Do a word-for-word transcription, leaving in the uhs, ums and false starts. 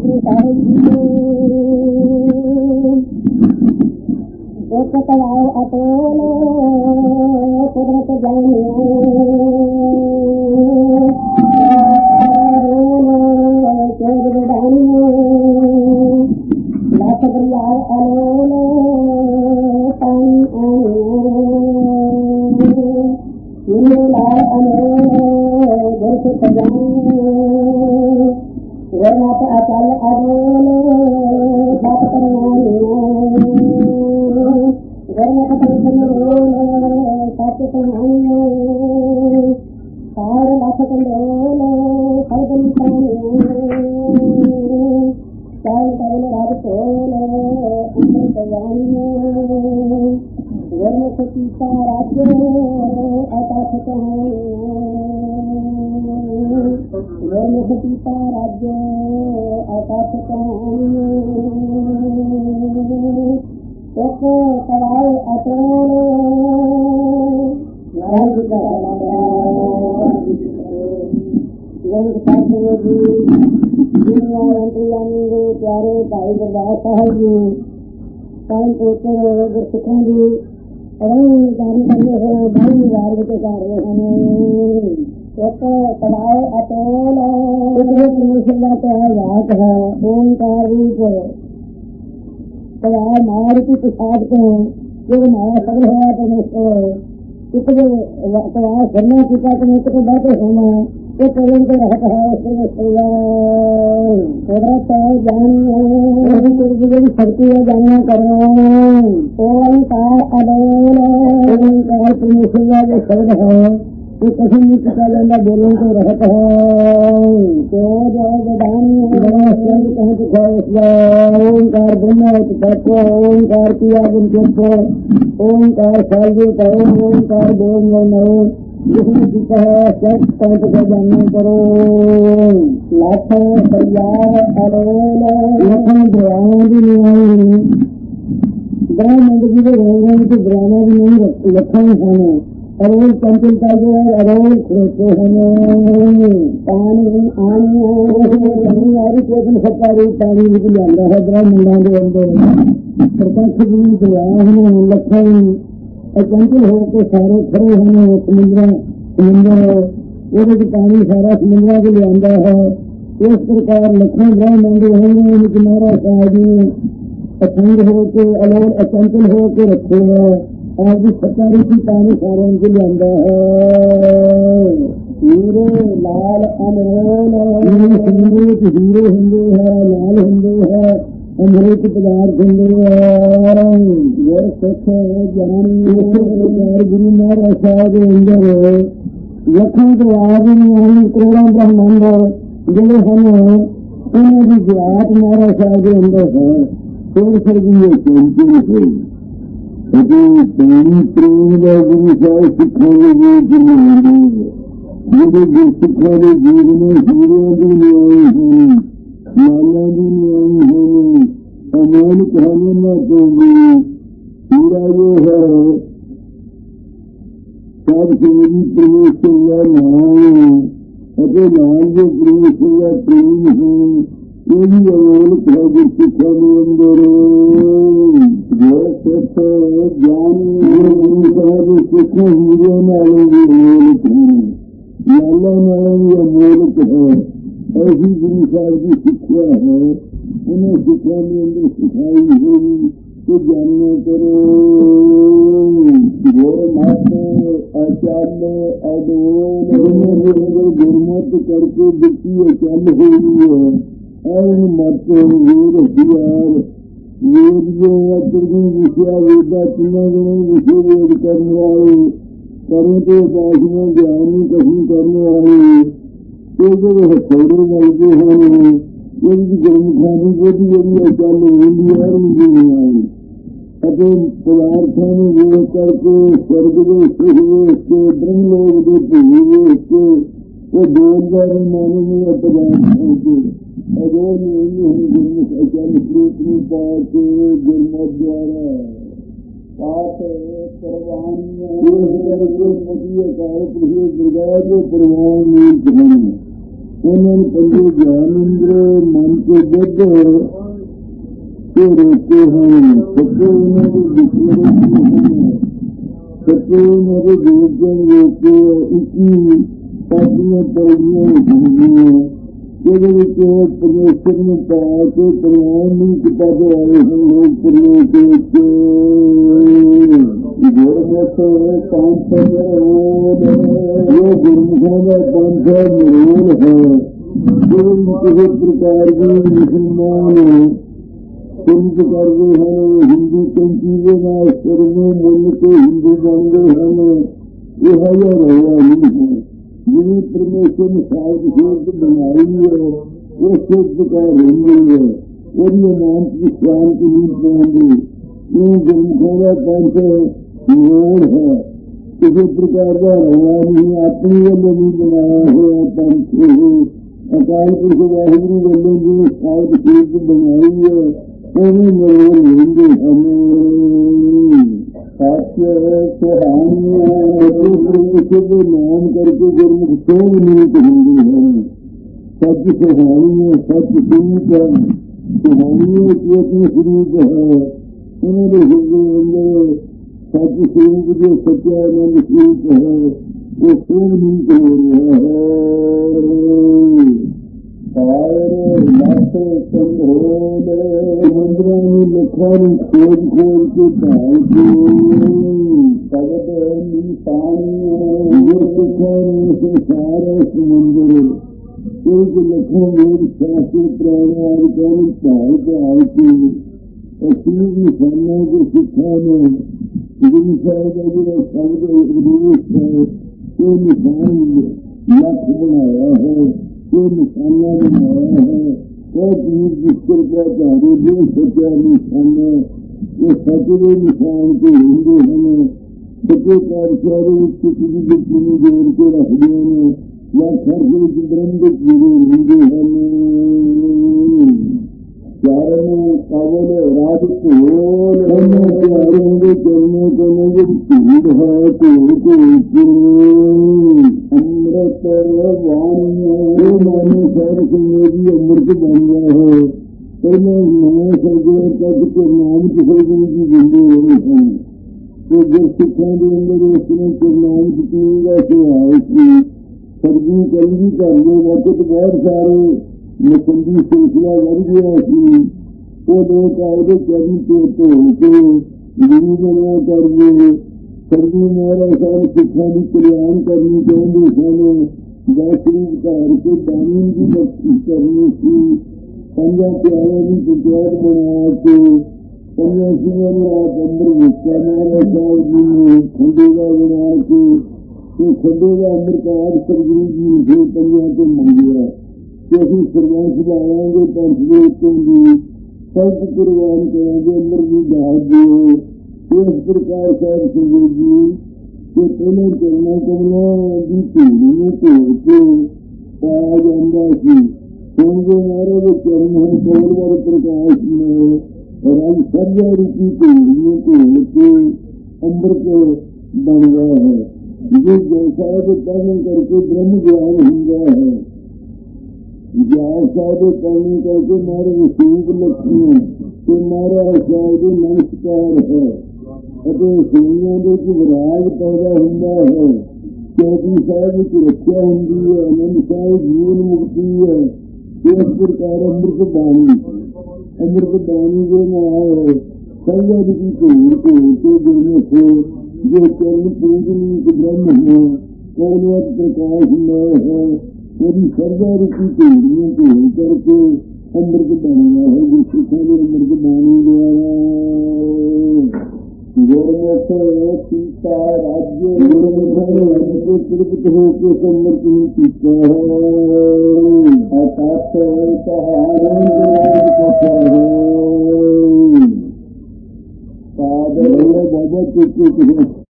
दुख कलाए अतोल कुदरत जानियो चोर विदानियो लाख दरियाए अलोल पानी आनियो लाए अलोल गुरसित जानियो गुरनाथ अचल अलोल बात करवानियो गुरनाथ कंडोल सच कहानियो सार लाख कंडोल सदन पानियो चाल कौल राज तोल अमृत जानियो गुरमुख सीता राज्य अतथ कहानियो गुरमुख सीता राज्य अतथ कहानियो दुख कलाए अतोल प्यारे भाई गुरदास साहब जी परम पवित्र गुरसिखां ਦੀ ਅਰੰਗਾਰੀ ਕਰਦੇ ਹੋਏ ਬਾਈ ਵਾਰ ਵਿੱਚ ਕਰ ਰਹੇ ਹਨ। ਇੱਕ ਕਲਾਏ ਅਤੋਲ ਇਤਨੇ ਪਰਮੇਸ਼ਰ ਦਾ ਵਾਕ ਹੈ ਓਂਕਾਰ ਰੂਪ ਕਲਾ ਮਾਰ ਕੀ ਪ੍ਰਸਾਦ ਤੋਂ ਜੋ ਮਾਇਆ ਸਗਲ ਹੋਇਆ ਪਰਮੇਸ਼ਰ ਇੱਕ ਜੋ ਕਲਾ ਕਰਨਾ ਕੀਤਾ ਕਿ ਇੱਕ ਤੋਂ ਬਾਅਦ ਹੋਣਾ ਇਹ ਪ੍ਰੇਮ ਦੇ ਰਹਿਤ ਹੈ ਪਰਮੇਸ਼ਰ ਦਾ ਕੁਦਰਤ ਜਾਣਿਓ ਜਿਹੜੀ ਸ਼ਕਤੀ ਹੈ ਜਾਣਿਆ ਕਰੋ ਓਂਕਾਰ ਅਲੋਲ ਓਂਕਾਰ ਪਰਮੇਸ਼ਰ ਦਾ ਜੋ ਸ਼ਬਦ ਹੈ ਇਹ ਕਦੇ ਨਹੀਂ ਕੀਤਾ ਜਾਂਦਾ ਬੋਲਣ ਤੋਂ ਰਹਿਤ ਹੈ ਜੋ ਜੋ ਵਿਦਾਨੀ ਜਿਹੜਾ ਸ਼ਬਦ ਪਹੁੰਚ ਗਿਆ ਉਸ ਦਾ ਓਂਕਾਰ ਬ੍ਰਹਮਾ ਤਤ ਓਂਕਾਰ ਕੀਆ ਗੁਣ ਚੁੱਪ ਓਂਕਾਰ ਸਾਜੇ ਕਰੋ ਓਂਕਾਰ ਬੋਲ ਨੋ जिसने जीता है सब पंच का जानना करो लाख परिवार अलोल लखन दयाओं भी नहीं आई ब्रह्मंड जी के रोगों में बुराना भी नहीं लखन है अरोल चंचलता जो है अरोल खोते हैं पानी आनी आरी चेतन सत्ता रूप पानी निकल जाता है ब्रह्मंडा के अंदर प्रत्यक्ष जी दयाओं लखन चंचल होकर सारे खड़े होने समुद्र समुद्र वो पानी सारा समुद्र को लिया है इस प्रकार लखन ब्रह्मंड होंगे तुम्हारा साहब अखंड होके अलोल अचंचल होके रखे है आज सत्ता रूपी पानी सारे उनको लिया है हीरो लाल अनमोल समुद्र के हीरो हिंदू है लाल हिंदू है अमृत पदार्थ गुर सुख ज्ञानी गुरु महाराज साहब अंदर लखन दरिया करोड़ा ब्रह्मंड ਜਿਹੜੇ ਹਨ ਉਹਨਾਂ ਦੀ ਗਿਆਤ ਮਹਾਰਾਜ ਸਾਹਿਬ ਦੇ ਅੰਦਰ ਹੈ ਫਿਰ ਸਰਗੀ ਚੇਂਤੀ ਹੋਈ ਅਤੇ ਪਾਣੀ ਪ੍ਰੇਮ ਦਾ ਗੁਰੂ ਸਾਹਿਬ ਸਿੱਖਾਂ ਦੇ ਵਿੱਚ ਜਿਹੜੇ ਗੁਰੂ ਸਿੱਖਾਂ ਦੇ ਜੀਵਨ ਹੀਰਿਆਂ ਦੀ ਨਿਆਈ ਹੋਈ माला भी नहीं होनी अमोल कहने न दूंगी पूरा जो है सब चोरी परमेश्वर या नाम अरे नाम जो परमेश्वर या प्रेम है ये भी अमोल कह जो सिखा में अंदर जो सत्य ज्ञान कह जो सिखा हीरे नालों भी अमोल कह माला नाम भी अमोल कह ऐसी गुरु साहब की शिक्षा है उन्हें शिक्षा में अंदर सिखाई होगी तो जानना करो आचार्य अडोल गुरमत करके वृत्ति अचल हुई है और मत वीर हथियार वेद जो है विषया वेदा तीनों विषय वेद करने वाले करें तो उपासना ज्ञानी कहीं करने वाले जो हथौड़े लगते हैं ये गुरमुखानी को भी यदि अचल होली है नहीं आई अरे पदार्थों में योग करके स्वर्ग में स्थित हुए उसके ब्रह्मलोक देते हुए उसके वो जोरदार माने में पदार्थों के अगर नहीं हम गुरमुख अचल स्रोत में पाते गुरमत द्वारा पाते परवान दुर्गा के परवान उन्होंने पंजे ज्ञानेन्द्र मन के युद्ध के रोके हैं सत्य मेरे विषय सत्य मेरे विजन रोके इसी पार्टियां पढ़ियां हिंदियां परमेश्वर ने कहा कि प्रयाण में किताबें आए हैं लोग प्रयोग के ये गुरुमुखों का पंथा निरोल है जो किसी प्रकार के मुसलमान किन प्रकार के हैं हिंदू कई चीजें ना स्तर में मूल्य के हिंदू बन गए हैं ये है या रहा नहीं है जिन्हें परमेश्वर ने साथ शब्द बनाई है वो शब्द का रहेंगे है और ये मानसिक शांति नहीं पाएंगे ये गुरुमुखों का पंथ निरोल है किसी प्रकार का रहा नहीं अपनी वाले नहीं बनाया है पंथ अकाल पुरुष वाहिगुरु वाले जो साथ शब्द बनाई है उन्हें निरोल रहेंगे हमें साक्ष्य परमेश्वर नाम करके गुरुमुख सोम नहीं करेंगे हैं सच सुहानी है सच सूप है सुहानी है चेतन स्वरूप है उन्होंने हृदय सच स्वरूप जो सत्यानंद स्वरूप है वो सोम नहीं कर रहा है लाखों मंदिरों में लखों खोज खोज के डाल के भगत सारा समुद्र एक लखों लोग शास्त्र प्राणाधिकारी ढाल के आए थे और तीन निशानों को शिक्षा में गुरु साहब का जो शब्द उपदेश है वो निशान लक्ष्य बनाया है वो निशाना बनाया है और तीन जिसकर का चाहे जो सच्चा निशान है वो सचरे निशान के हिंदू हमें सच्चे कार्य किसी भी व्यक्ति में जोड़ के रख दिया या खर्च ब्रह्म जीरो हिंदू हमें चारों कावल राज को चारों के चलने को नजर भीड़ है तो अमृत वाणी माने सारे से मेरी अमृत बन गया है पर मैं नया सर्जन तक के नाम किसी की जिंदगी हो रही है तो जब शिक्षा के अंदर उसने के नाम कितनी से आए थी सर्दी कलगी कर ले वक्त बहुत सारे निकंदी सिलसिला बढ़ गया थी वो लोग आए चरण तोड़ते होते गुरु बना कर दिए सर्दी मेरा सारे शिक्षा की कल्याण करनी चाहिए सामने गायत्री कार के दानी की बख्शी करनी थी पंजा प्यारे की पंचायत बना के पंजा सिंह अंदर मुक्का मारा साहब जी ने खंडेगा बना के तो खंडेगा अंदर का आज पर गुरु जी से पंजा को मंगेगा कैसी सर्वांश लाएंगे पंचदेवों की सब कुर्बान करेंगे अंदर भी डाल दिए इस प्रकार साहब सिंह जी के पहले चलना करना भी पीढ़ियों को होते पाया जाता थी होंगे हमारे वो चरण है कौरवर प्रकाश में और आज सर्जा रूपी पीढ़ियों को होते अमृत बन गया है जो जैसा है कर्म करके ब्रह्म ज्ञान हो गया है ज्ञान साधु कर्म करके मारे सूख लक्ष्मी तो मारा शायद नमस्कार है ਅਤੇ ਸੂਈਆਂ ਦੇ ਵਿੱਚ ਵਿਰਾਗ ਪੈਦਾ ਹੁੰਦਾ ਹੈ ਚੌਥੀ ਸਾਹਿਬ ਵਿੱਚ ਰੱਖਿਆ ਹੁੰਦੀ ਹੈ ਅਨੰਦ ਸਾਹਿਬ ਜੀਵਨ ਮੁਕਤੀ ਹੈ ਇਸ ਪ੍ਰਕਾਰ ਅੰਮ੍ਰਿਤ ਬਾਣੀ ਅੰਮ੍ਰਿਤ ਬਾਣੀ ਦੇ ਨਾਲ ਸਹਿਜਾ ਦੀ ਧੂੜ ਧੂੜ ਕੇ ਗੁਰਮੁਖ ਜੋ ਚਰਨ ਪੂਜਨੀ ਕੇ ਬ੍ਰਹਮ ਹੈ ਕੌਲਵਤ ਪ੍ਰਕਾਸ਼ ਮੈ ਹੈ ਉਹਦੀ ਸਰਜਾ ਰੂਪੀ ਧੂੜੀਆਂ ਧੂੜ ਕਰਕੇ ਅੰਮ੍ਰਿਤ ਬਣਿਆ ਹੈ ਜਿਸ ਸਿੱਖਾਂ ਦੇ ਅੰਮ੍ਰਿਤ ਬਾਣੀ ਦੁਆਰਾ गुरुमुख सीता राज्य गुरुमुख तिरुपति होकर समर्पित पीता है